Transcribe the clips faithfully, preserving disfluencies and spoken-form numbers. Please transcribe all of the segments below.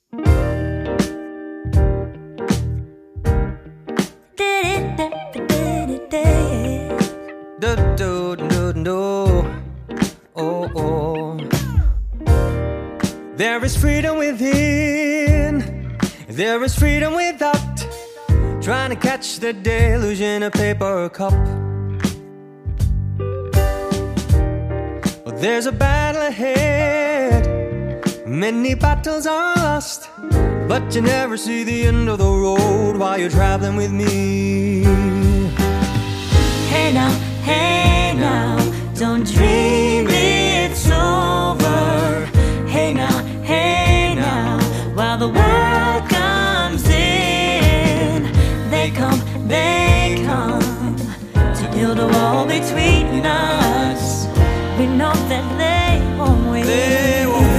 Do do do do. Oh oh. There is freedom within. There is freedom without. Trying to catch the deluge in a paper cup. Well, there's a battle ahead. Many battles are lost, but you never see the end of the road while you're traveling with me. Hey now, hey now, don't dream it's over. Hey now, hey now, while the world comes in, they come, they come to build a wall between us. We know that they won't win. They won't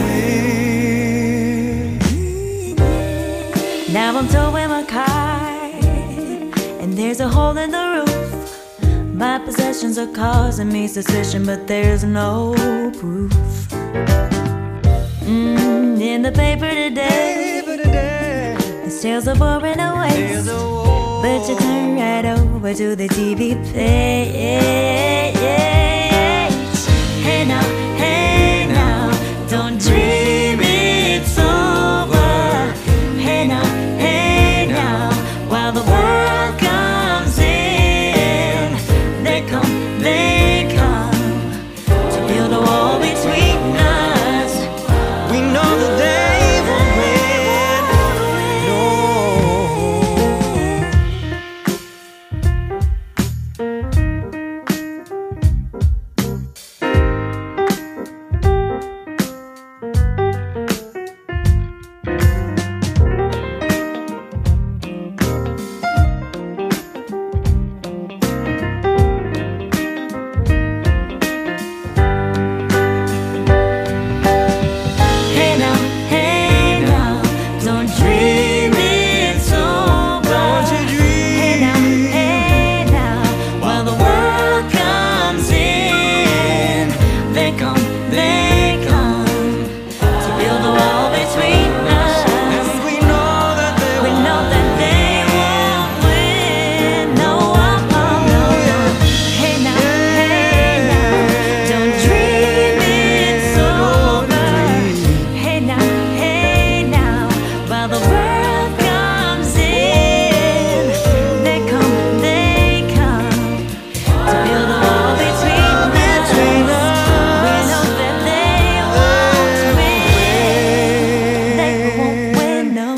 win. Now I'm towing my car, and there's a hole in the roof. My possessions are causing me suspicion, but there's no proof. Mm, in the paper today, Paper today. the sales are pouring away. There's a war. But you turn right over to the T V page. Hey now, hey now, don't dream it's over. Hey now, hey now, while the world comes in, they come, they come to build a wall between us. We know that they won't win. Hey now, hey now, don't dream it's over. Don't you dream. Hey now, hey now, while the world comes in, they come, they come to build a wall between us. And we know that they We won't. know that they won't win. No, oh, oh, no, no. Hey now, hey now, don't dream it's over. Hey now, hey now, while the world comes in, they come, they come to build a wall between us. We know that they won't win. They won't win, no.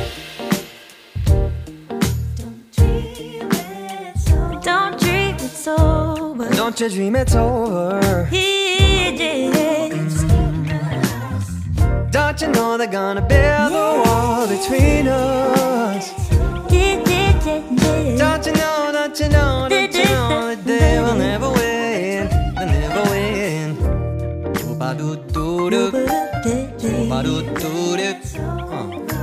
Don't dream it's over. Don't you dream it's over. Yes. Don't you know they're gonna build a wall between us? Don't you know, don't you know, don't you know that they will never win? They'll never win. Ba-do-do-do. Ba-do-do-do. Uh.